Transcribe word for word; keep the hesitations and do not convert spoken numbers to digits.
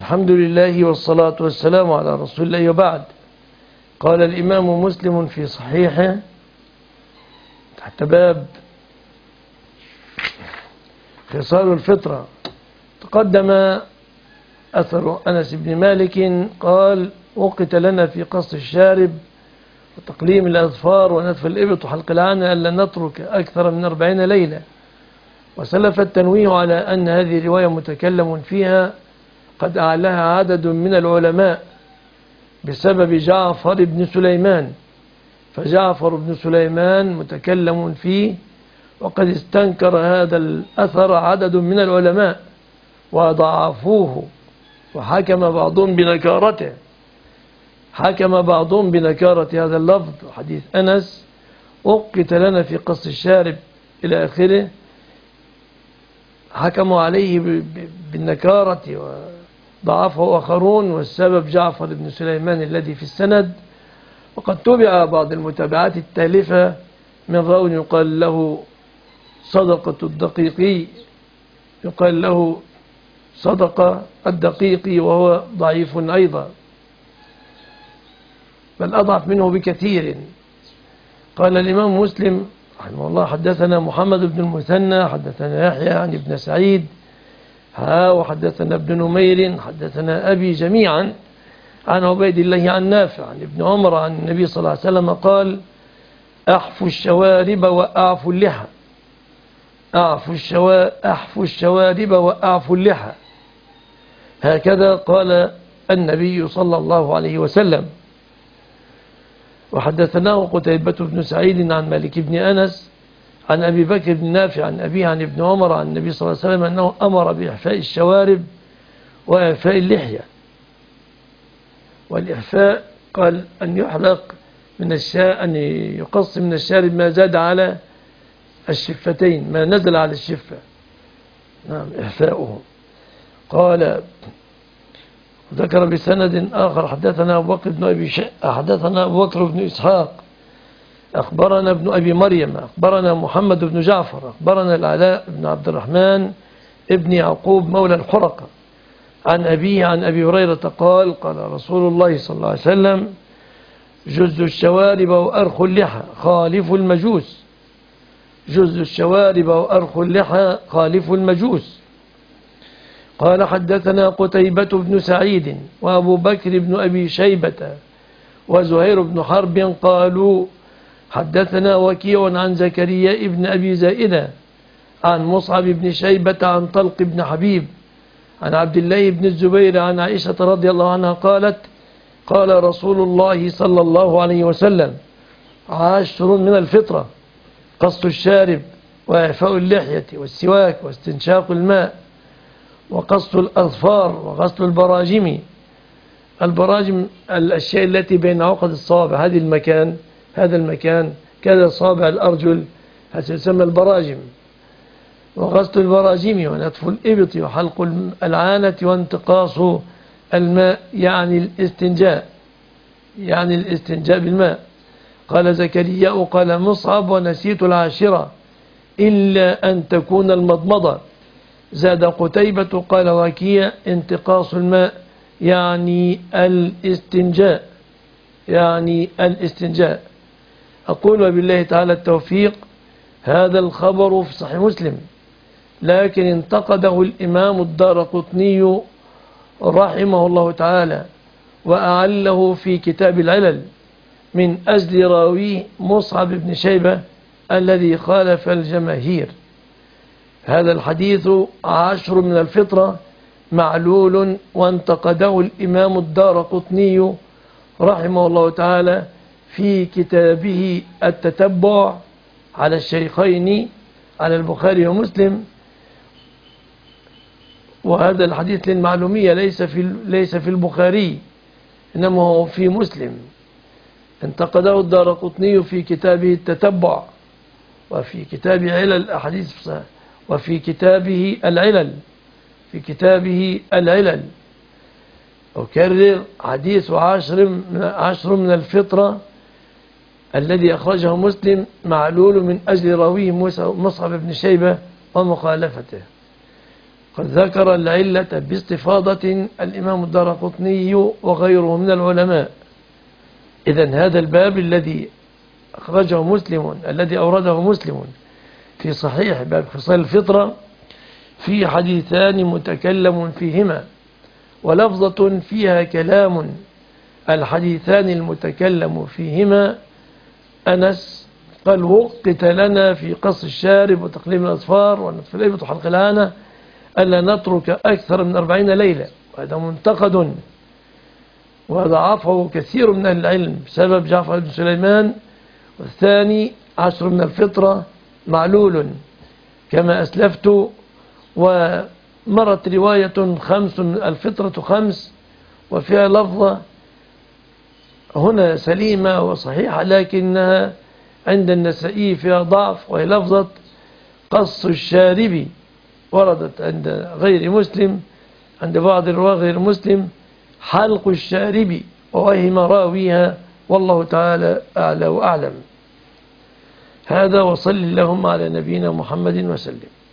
الحمد لله والصلاة والسلام على رسول الله وبعد. قال الإمام مسلم في صحيحه تحت باب خصال الفطرة، تقدم أثر أنس بن مالك قال: وقت لنا في قص الشارب وتقليم الأظفار ونتف الإبط وحلق العانة ألا نترك أكثر من أربعين ليلة. وسلف التنويه على أن هذه رواية متكلم فيها قد أعلاها عدد من العلماء بسبب جعفر بن سليمان، فجعفر بن سليمان متكلم فيه، وقد استنكر هذا الأثر عدد من العلماء وضعفوه، وحكم بعضهم بنكارته حكم بعضهم بنكارة هذا اللفظ حديث أنس: وقت لنا في قص الشارب إلى آخره، حكموا عليه بالنكارة وضعفه آخرون، والسبب جعفر بن سليمان الذي في السند. وقد تبع بعض المتابعات التالفة من راو يقال له صدقة الدقيقي يقال له صدقة الدقيقي وهو ضعيف أيضا، بل أضعف منه بكثير. قال الإمام مسلم رحمه الله: حدثنا محمد بن المثنى حدثنا يحيى عن ابن سعيد ها وحدثنا ابن نمير حدثنا أبي جميعا عن عبيد الله عن نافع عن ابن عمر عن النبي صلى الله عليه وسلم قال: أحفوا الشوارب وأعفوا اللحى أعفوا الشوا... أحفوا الشوارب وأعفوا اللحى هكذا قال النبي صلى الله عليه وسلم. وحدثناه قتيبة بن سعيد عن مالك بن أنس عن أبي بكر بن نافع عن أبيه عن ابن عمر عن النبي صلى الله عليه وسلم أنه أمر بإحفاء الشوارب وإعفاء اللحية. والإحفاء قال أن يحلق من الشاء أن يقص من الشارب ما زاد على الشفتين، ما نزل على الشفة، نعم إحفاؤه. قال ذكر بسند آخر: حدثنا أبو بكر بن أبي ش... حدثنا أبو بكر بن إسحاق أخبرنا ابن أبي مريم أخبرنا محمد بن جعفر أخبرنا العلاء بن عبد الرحمن ابن يعقوب مولى الحرقة عن أبيه عن أبي هريرة قال: قال رسول الله صلى الله عليه وسلم: جز الشوارب وأرخ اللحى خالف المجوس جز الشوارب وأرخ اللحى خالف المجوس. قال حدثنا قتيبة بن سعيد وأبو بكر بن أبي شيبة وزهير بن حرب قالوا: حدثنا وكيع عن زكريا بن أبي زائدة عن مصعب بن شيبة عن طلق بن حبيب عن عبد الله بن الزبير عن عائشة رضي الله عنها قالت: قال رسول الله صلى الله عليه وسلم: عشر من الفطرة: قص الشارب وإعفاء اللحية والسواك واستنشاق الماء وقص الأظفار وغسل البراجم. البراجم الأشياء التي بين عقد الصوابع، هذه المكان هذا المكان كذا صابع الأرجل، هذا يسمى البراجم. وغسل البراجم ونتف الإبط وحلق العانة وانتقاص الماء، يعني الاستنجاء يعني الاستنجاء بالماء. قال زكريا قال مصعب: ونسيت العاشرة إلا أن تكون المضمضة. زاد قتيبة قال وكيع: انتقاص الماء يعني الاستنجاء يعني الاستنجاء. أقول وبالله تعالى التوفيق. هذا الخبر في صحيح مسلم، لكن انتقده الإمام الدارقطني رحمه الله تعالى وأعله في كتاب العلل من أجل راويه مصعب بن شيبة الذي خالف الجماهير. هذا الحديث عشر من الفطرة معلول، وانتقده الإمام الدارقطني رحمه الله تعالى في كتابه التتبع على الشيخين على البخاري ومسلم. وهذا الحديث للمعلومية ليس في ليس في البخاري، إنما هو في مسلم. انتقده الدارقطني في كتابه التتبع وفي كتاب علل الأحاديث وفي كتابه العلل في كتابه العلل أكرر: حديث عشر من, عشر من الفطرة الذي أخرجه مسلم معلول من أجل راويه مصعب بن شيبة ومخالفته. قد ذكر العلة باستفاضة الإمام الدارقطني وغيره من العلماء. إذن هذا الباب الذي أخرجه مسلم الذي أورده مسلم في صحيح باب خصال الفطرة في حديثان متكلم فيهما ولفظة فيها كلام. الحديثان المتكلم فيهما أنس قال وقت لنا في قص الشارب وتقليم الأظفار ونطف الإبط وحلق العانة ألا نترك أكثر من أربعين ليلة، وهذا منتقد وضعفه كثير من أهل العلم بسبب جعفر بن سليمان. والثاني عشر من الفطرة معلول كما أسلفت. ومرت رواية خمس الفطرة خمس وفيها لفظة هنا سليمة وصحيحة لكنها عند النسائي فيها ضعف، وهي لفظة قص الشارب، وردت عند غير مسلم عند بعض الرواة غير مسلم حلق الشارب، ووهم راويها والله تعالى أعلى وأعلم. هذا وصل اللهم على نبينا محمد وسلم.